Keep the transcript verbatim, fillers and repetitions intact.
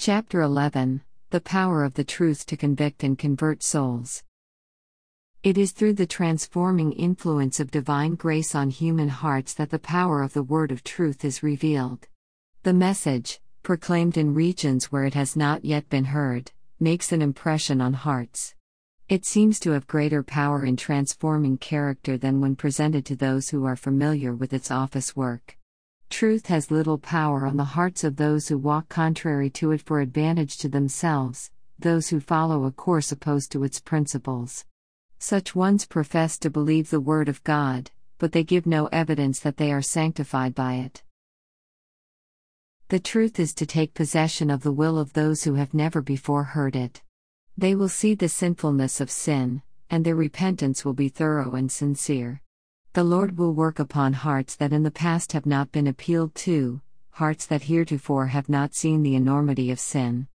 Chapter eleven The Power of the Truth to Convict and Convert Souls. It is through the transforming influence of divine grace on human hearts that the power of the word of truth is revealed. The message, proclaimed in regions where it has not yet been heard, makes an impression on hearts. It seems to have greater power in transforming character than when presented to those who are familiar with its office work. Truth has little power on the hearts of those who walk contrary to it for advantage to themselves, those who follow a course opposed to its principles. Such ones profess to believe the word of God, but they give no evidence that they are sanctified by it. The truth is to take possession of the will of those who have never before heard it. They will see the sinfulness of sin, and their repentance will be thorough and sincere. The Lord will work upon hearts that in the past have not been appealed to, hearts that heretofore have not seen the enormity of sin.